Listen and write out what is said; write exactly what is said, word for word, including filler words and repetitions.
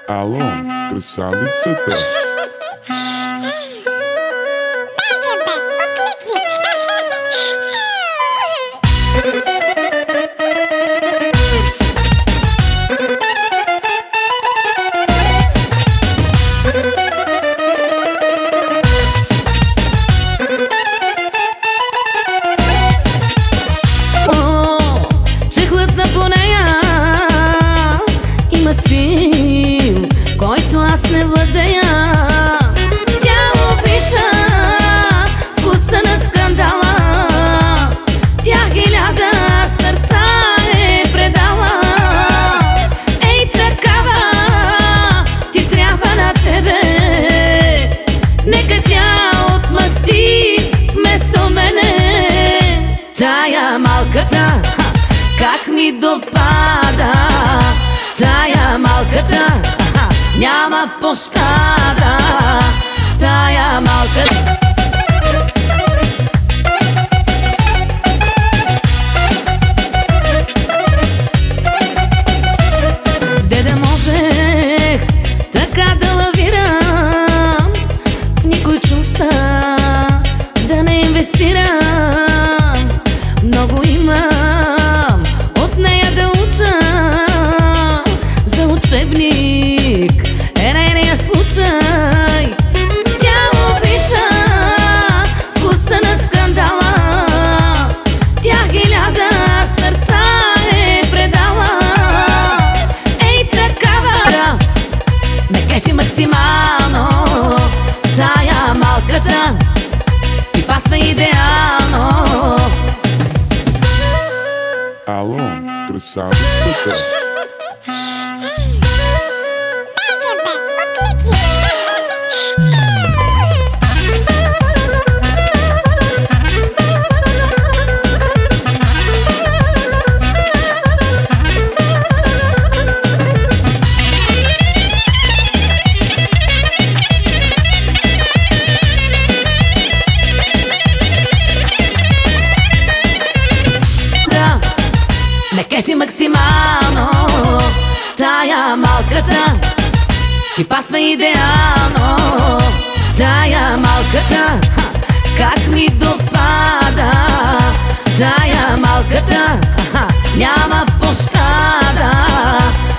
Ало, красавицата. Който аз не владея. Тя обича вкуса на скандала. Тя хиляда сърца е предала. Ей такава, ти трябва на тебе. Нека тя отмъсти вместо мене. Тая малката, как ми допада. Тая малката няма пощада. Тая малка. Де да можех така да лавирам, в никой чувства да не инвестирам. Много имам от нея да уча. За учебник е нейния случай. Тя обича вкуса на скандала. Тя хиляда сърца е предала. Ей такава, ме кефи максимално. Тая малката ти пасва идеално. Ало, красавицата. Ме кефи максимално. Тая малката ти пасва идеално. Тая малката, как ми допада. Тая малката няма пощада.